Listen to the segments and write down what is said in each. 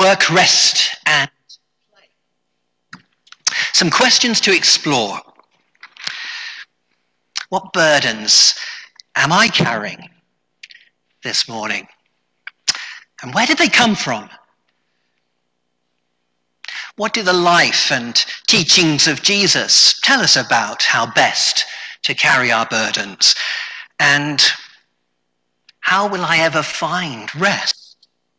work, rest, and play. Some questions to explore. What burdens am I carrying this morning? And where did they come from? What do the life and teachings of Jesus tell us about how best to carry our burdens? And how will I ever find rest?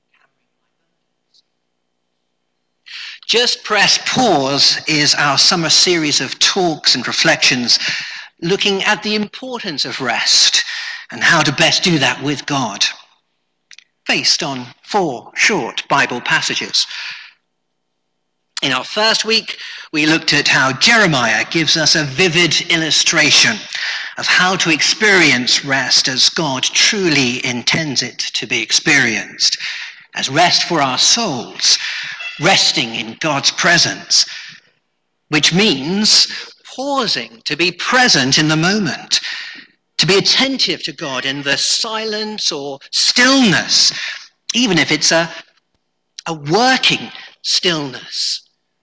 Just Press Pause is our summer series of talks and reflections looking at the importance of rest and how to best do that with God, based on 4 short Bible passages. In our first week, we looked at how Jeremiah gives us a vivid illustration of how to experience rest as God truly intends it to be experienced, as rest for our souls, resting in God's presence, which means pausing to be present in the moment, to be attentive to God in the silence or stillness, even if it's a working stillness.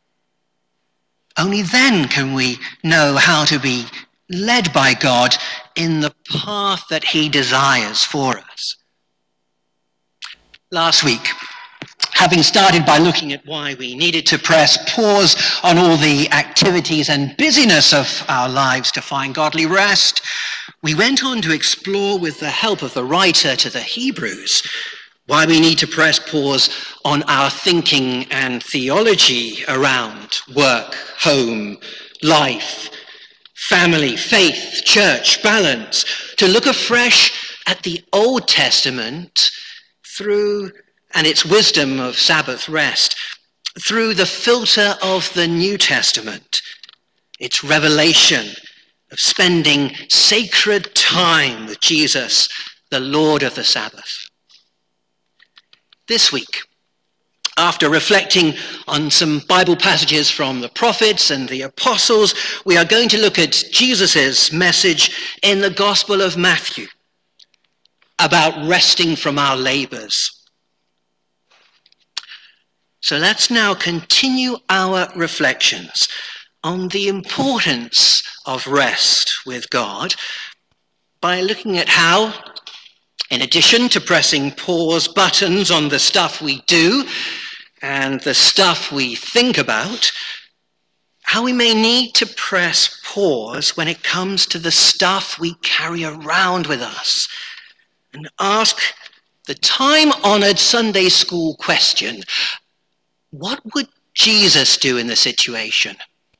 Only then can we know how to be led by God in the path that he desires for us. Last week, having started by looking at why we needed to press pause on all the activities and busyness of our lives to find godly rest, we went on to explore, with the help of the writer to the Hebrews, why we need to press pause on our thinking and theology around work, home, life, family, faith, church, balance, to look afresh at the Old Testament through, and its wisdom of Sabbath rest, through the filter of the New Testament, its revelation of spending sacred time with Jesus, the Lord of the Sabbath. This week, after reflecting on some Bible passages from the prophets and the apostles, we are going to look at Jesus' message in the Gospel of Matthew about resting from our labors. So let's now continue our reflections on the importance of rest with God by looking at how, in addition to pressing pause buttons on the stuff we do and the stuff we think about, how we may need to press pause when it comes to the stuff we carry around with us and ask the time-honored Sunday school question, what would Jesus do in the situation?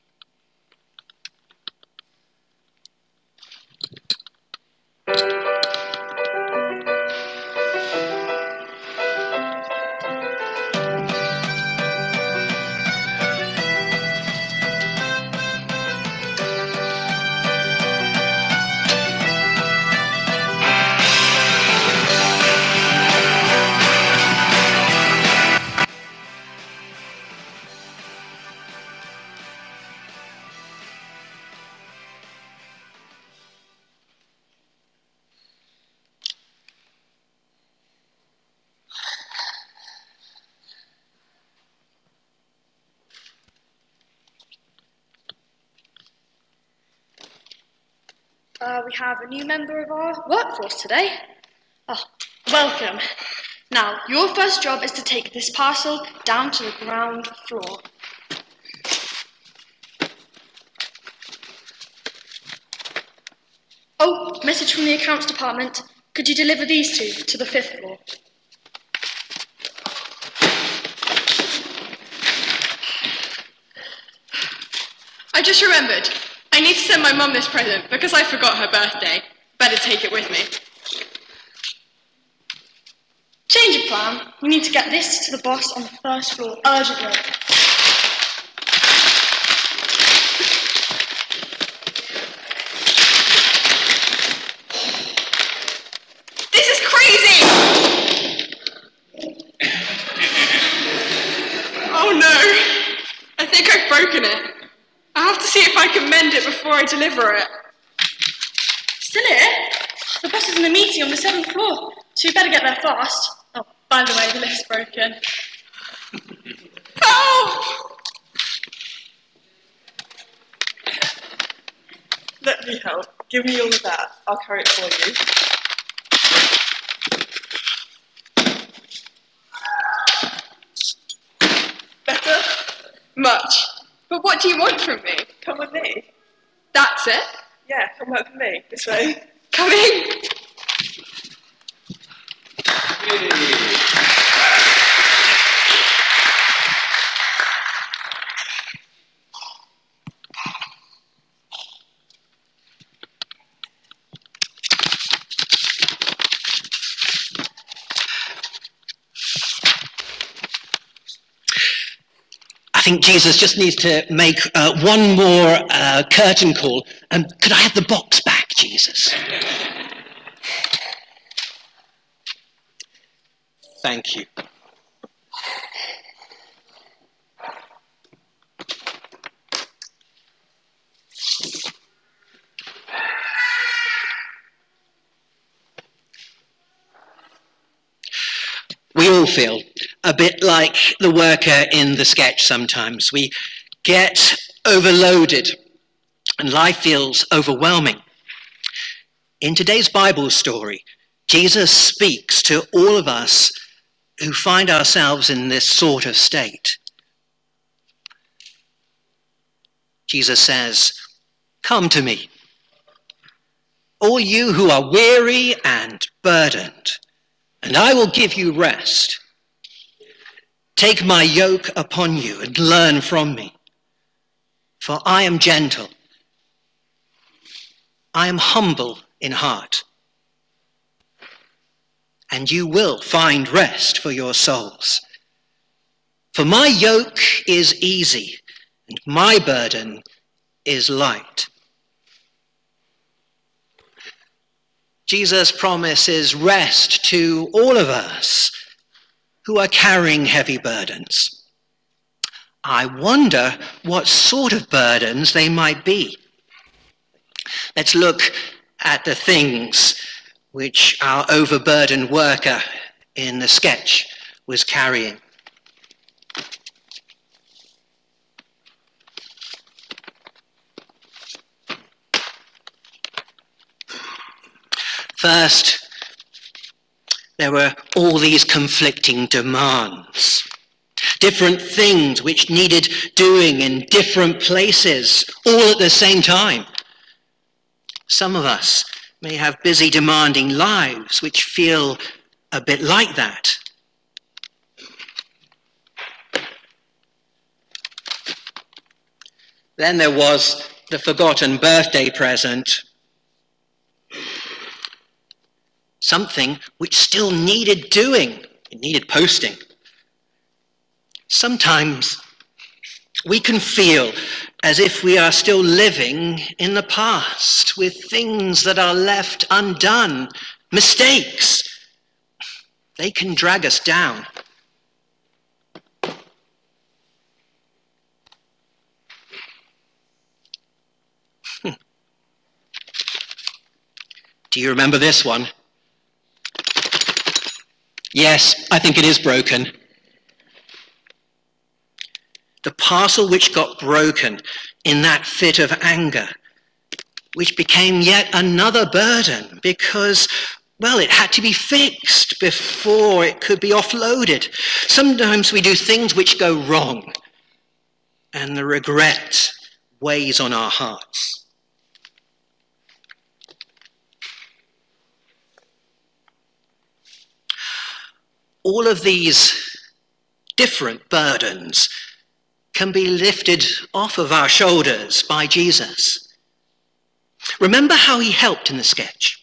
We have a new member of our workforce today. Oh, welcome. Now, your first job is to take this parcel down to the ground floor. Oh, message from the accounts department. Could you deliver these two to the 5th floor? I just remembered. I need to send my mum this present because I forgot her birthday. Better take it with me. Change of plan. We need to get this to the boss on the 1st floor urgently. This is crazy! Oh no! I think I've broken it. I have to see if I can mend it before I deliver it. Still here? The boss is in a meeting on the 7th floor, so you better get there fast. Oh, by the way, the lift's broken. Help! Let me help. Give me all of that. I'll carry it for you. Better? Much. But what do you want from me? Come with me. That's it? Yeah, come work with me. This way. Coming. I think Jesus just needs to make one more curtain call. Could I have the box back, Jesus? Thank you. We all feel a bit like the worker in the sketch sometimes. We get overloaded and life feels overwhelming. In today's Bible story, Jesus speaks to all of us who find ourselves in this sort of state. Jesus says, "Come to me, all you who are weary and burdened, and I will give you rest. Take my yoke upon you and learn from me, for I am gentle. I am humble in heart, and you will find rest for your souls. For my yoke is easy, and my burden is light." Jesus promises rest to all of us who are carrying heavy burdens. I wonder what sort of burdens they might be. Let's look at the things which our overburdened worker in the sketch was carrying. First, there were all these conflicting demands, different things which needed doing in different places, all at the same time. Some of us may have busy, demanding lives which feel a bit like that. Then there was the forgotten birthday present, something which still needed doing. It needed posting. Sometimes we can feel as if we are still living in the past with things that are left undone, mistakes. They can drag us down. Do you remember this one? Yes, I think it is broken. The parcel which got broken in that fit of anger, which became yet another burden because, well, it had to be fixed before it could be offloaded. Sometimes we do things which go wrong, and the regret weighs on our hearts. All of these different burdens can be lifted off of our shoulders by Jesus. Remember how he helped in the sketch?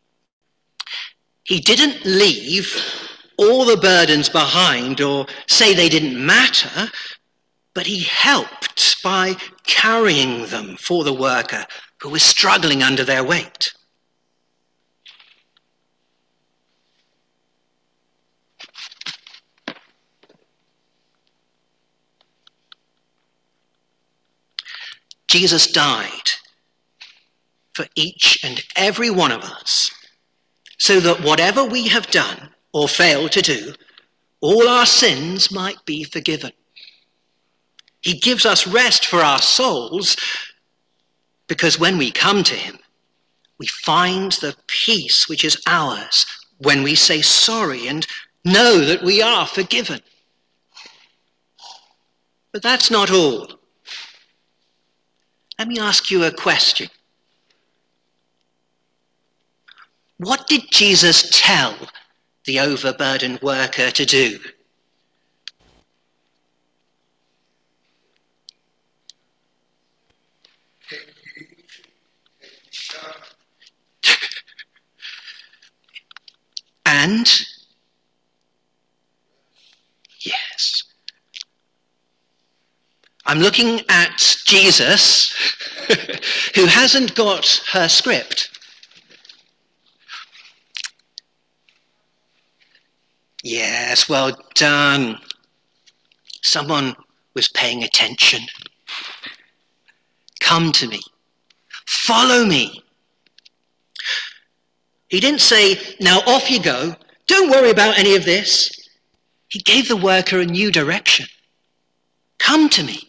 He didn't leave all the burdens behind or say they didn't matter, but he helped by carrying them for the worker who was struggling under their weight. Jesus died for each and every one of us so that whatever we have done or failed to do, all our sins might be forgiven. He gives us rest for our souls because when we come to him, we find the peace which is ours when we say sorry and know that we are forgiven. But that's not all. Let me ask you a question. What did Jesus tell the overburdened worker to do? And yes, I'm looking at Jesus, who hasn't got her script. Yes, well done. Someone was paying attention. Come to me. Follow me. He didn't say, now off you go. Don't worry about any of this. He gave the worker a new direction. Come to me.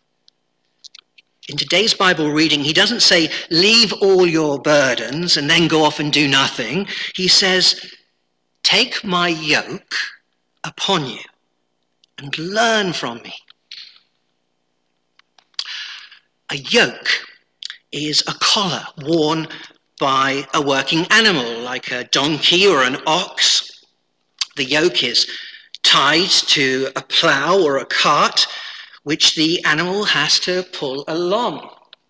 In today's Bible reading, he doesn't say, leave all your burdens and then go off and do nothing. He says, take my yoke upon you and learn from me. A yoke is a collar worn by a working animal, like a donkey or an ox. The yoke is tied to a plough or a cart, which the animal has to pull along.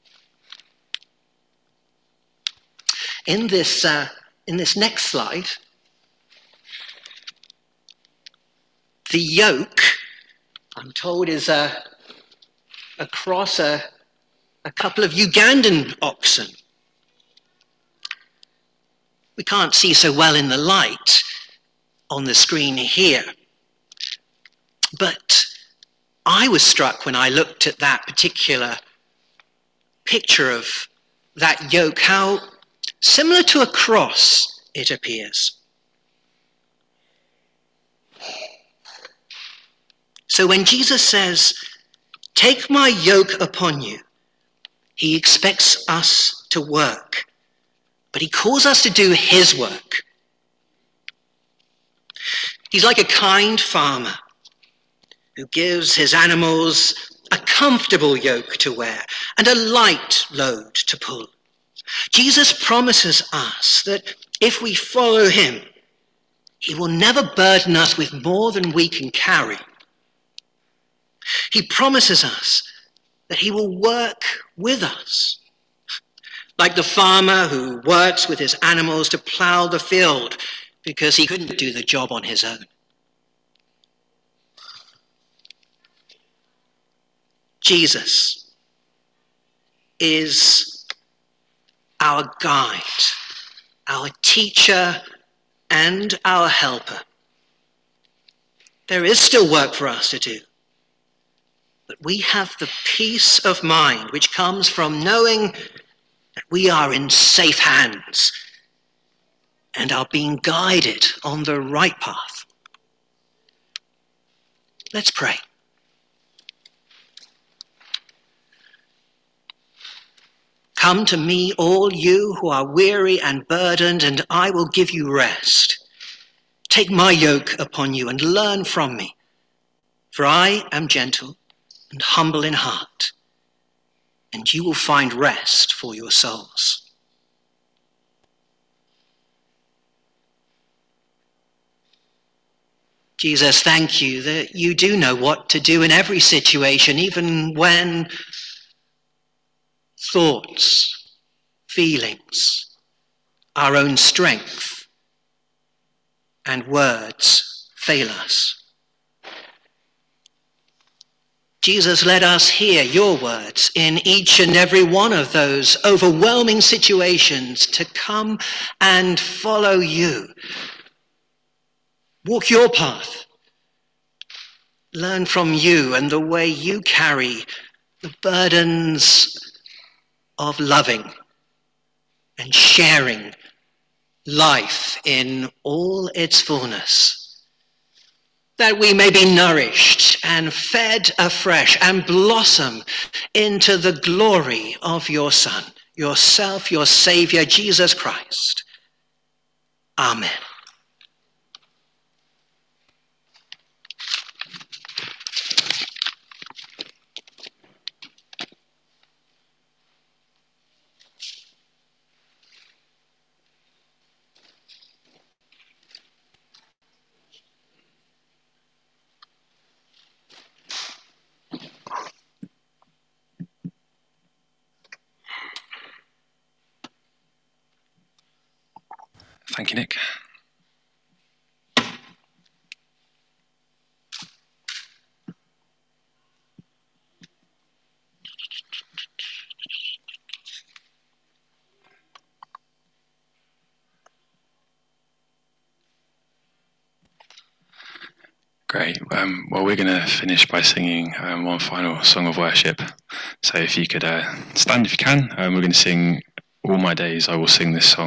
In this next slide, the yoke, I'm told, is across a couple of Ugandan oxen. We can't see so well in the light on the screen here. But I was struck when I looked at that particular picture of that yoke, how similar to a cross it appears. So when Jesus says, take my yoke upon you, he expects us to work, but he calls us to do his work. He's like a kind farmer who gives his animals a comfortable yoke to wear and a light load to pull. Jesus promises us that if we follow him, he will never burden us with more than we can carry. He promises us that he will work with us, like the farmer who works with his animals to plow the field because he couldn't do the job on his own. Jesus is our guide, our teacher, and our helper. There is still work for us to do, but we have the peace of mind which comes from knowing that we are in safe hands and are being guided on the right path. Let's pray. Come to me, all you who are weary and burdened, and I will give you rest. Take my yoke upon you and learn from me, for I am gentle and humble in heart, and you will find rest for your souls. Jesus, thank you that you do know what to do in every situation, even when thoughts, feelings, our own strength, and words fail us. Jesus, let us hear your words in each and every one of those overwhelming situations to come and follow you. Walk your path. Learn from you and the way you carry the burdens of loving and sharing life in all its fullness. that we may be nourished and fed afresh and blossom into the glory of your Son, yourself, your Saviour, Jesus Christ. Amen. Thank you, Nick. Great. Well, we're going to finish by singing one final song of worship. So if you could stand if you can, we're going to sing All My Days I Will Sing This Song.